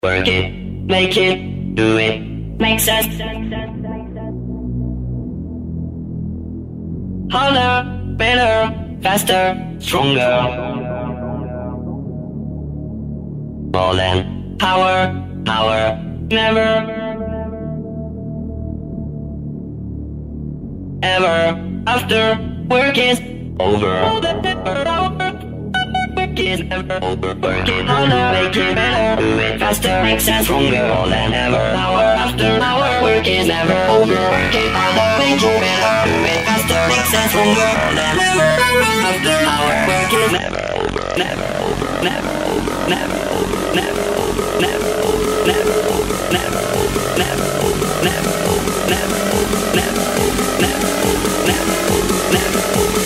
Work it, make it, do it, makes sense. Harder, better, faster, stronger. More than power, power, never. Ever after work is over. Work is never over. Work it harder, make it better, do it faster, makes sense, stronger. More than ever, hour after hour, work is never over. Work it harder, make it better, do it faster, makes sense, stronger. More than ever, after hour, work is never over. Never over, never over, never over, never over, never over, never over, never over, never over, never over, never over, never over, never over, never over, never over.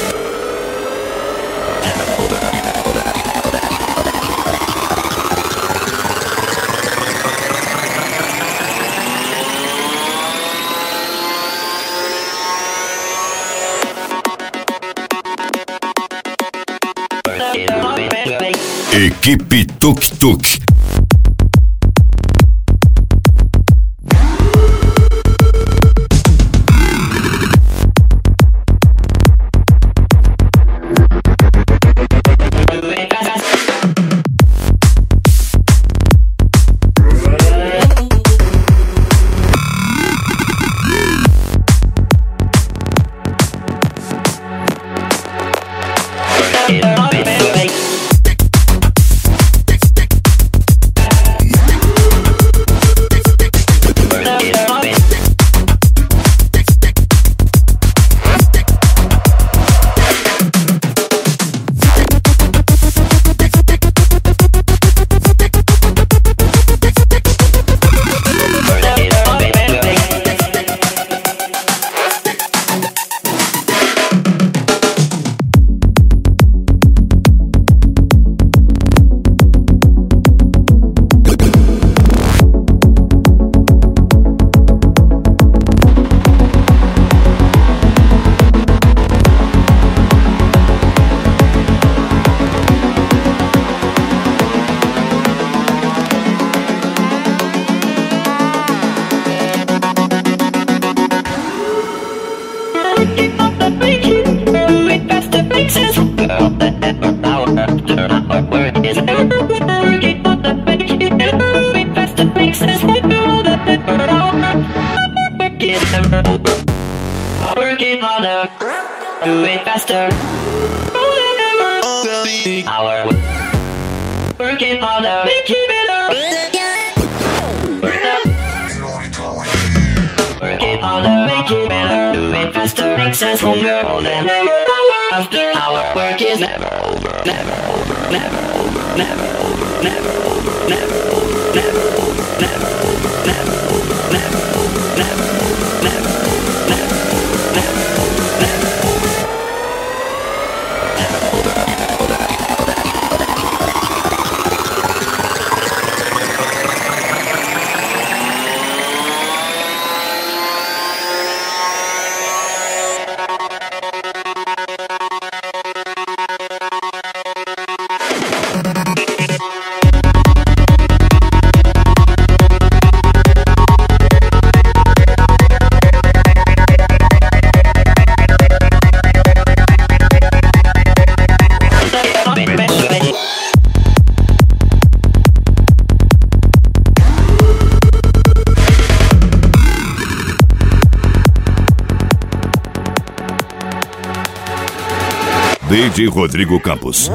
Equipe Tuk Tuk. Working harder, do it faster. Hour. Working harder, make it better. Working harder, make it better. Do it faster, makes sense, stronger. More than ever. After hour, work is never over. Never over, never over, never over, never over, never over, never over, never over, never over, never over, never over, never over. DJ Rodrigo Campos.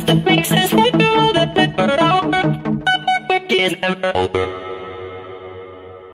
faster, makes us never over. Work is never over.